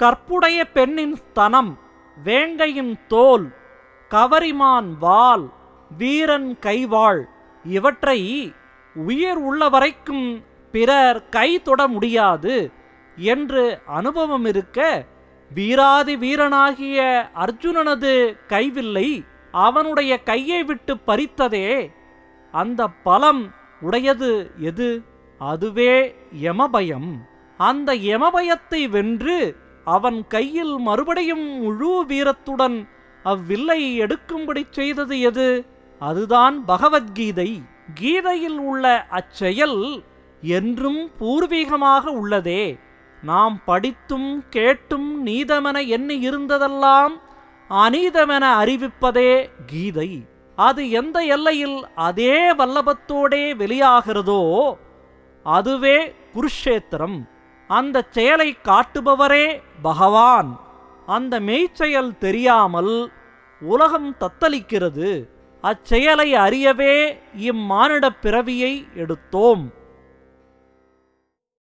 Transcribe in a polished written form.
கற்புடைய பெண்ணின் ஸ்தனம், வேங்கையின் தோல், கவரிமான் வாள், வீரன் கைவாள் இவற்றை உயிர் உள்ளவரைக்கும் பிறர் கை தொட முடியாது என்று அனுபவம் இருக்க, வீராதி வீரனாகிய அர்ஜுனனது கைவில்லை அவனுடைய கையை விட்டு பறித்ததே, அந்த பலம் உடையது எது? அதுவே யமபயம். அந்த யமபயத்தை வென்று அவன் கையில் மறுபடியும் முழு வீரத்துடன் அவ்வில்லை எடுக்கும்படி செய்தது எது? அதுதான் பகவத்கீதை. கீதையில் உள்ள அச்செயல் என்றும் பூர்வீகமாக உள்ளதே. நாம் படித்தும் கேட்டும் நீதமென எண்ணி இருந்ததெல்லாம் அநீதமென அறிவிப்பதே கீதை. அது எந்த எல்லையில் அதே வல்லபத்தோடே வெளியாகிறதோ அதுவே குருஷேத்திரம். அந்த செயலை காட்டுபவரே பகவான். அந்த மெய்ச்செயல் தெரியாமல் உலகம் தத்தளிக்கிறது. அச்செயலை அறியவே இம்மானிடப் பிறவியை எடுத்தோம்.